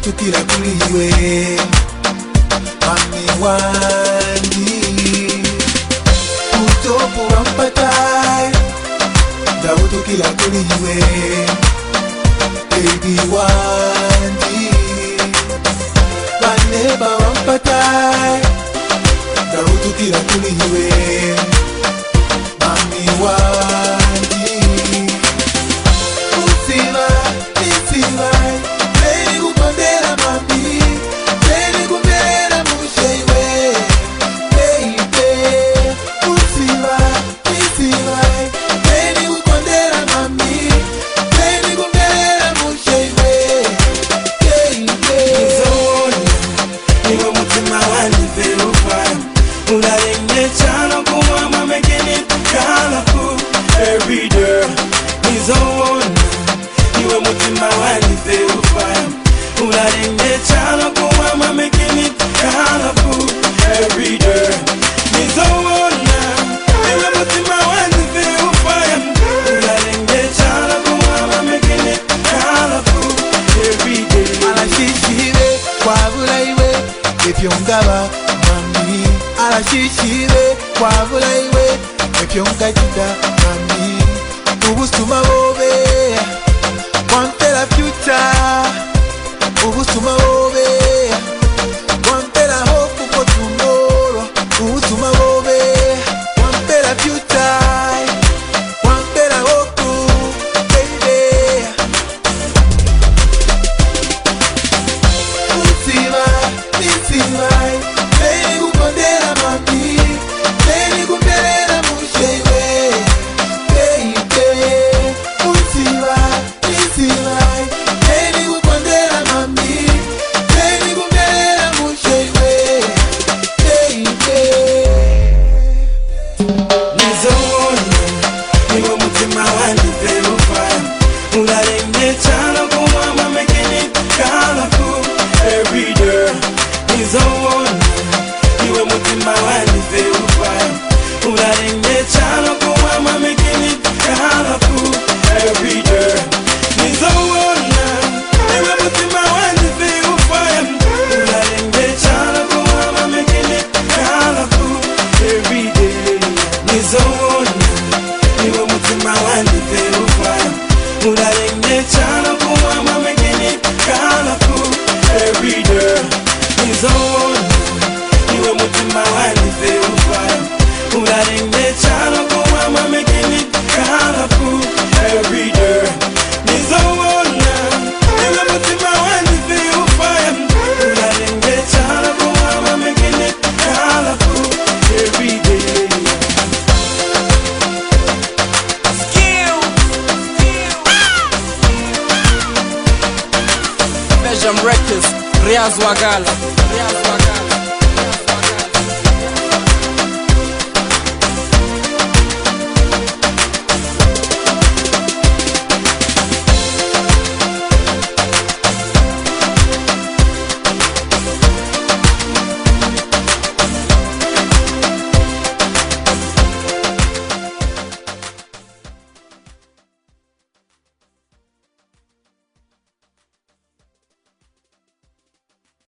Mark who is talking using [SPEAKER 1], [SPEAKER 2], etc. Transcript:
[SPEAKER 1] ndautukira kuliwe mami wandi kutopo wampatai ndautukira kuliwe baby wandi vaneba wampatai ndautukira kuliwe mami wandi usiva isiva leni kupondera mami leni kumera mushaiwe baby usiva isiva leni kupondera mami leni kumera mushaiwe baby
[SPEAKER 2] iwe mutima wandi verify ulalenge chano kuwama making it colorful every day nizowona iwe mutima wandi verify ulalenge chano kuwama making it colorful every day nizowona iwe mutima wandi verify ulalenge chano kuwama making it colorful every day
[SPEAKER 1] alashishire kwabula iwe ebyongaba mami alashishire kwabula iwe ebyongajida mami ubusuma bobe wampera future ubusuma bobe wampera hope for tomorrow ubusuma bobe wampera future wampera hope baby usiva isiva leni kupondera mami leni kumperera mushaiwe baby usiva isiva leni kupondera mami leni kumperera mushaiwe baby
[SPEAKER 2] nizowona iwe mutima wandi verify ulalenge chano kuwama making it colorful every day nizowona iwe mutima wandi verify ulalenge chano kuwama making it colorful every day nizowona iwe mutima wandi verify ulalenge chano kuwama making it colorful every day nizowona iwe mutima wandi verify ulalenge chano kuwama making it colorful every day nizowona iwe mutima wandi verify ulalenge chano kuwama making it colorful every day nizowona iwe mutima wandi verify ulalenge chano kuwama making it colorful every day
[SPEAKER 3] Belgium Records, Riaz Wagala.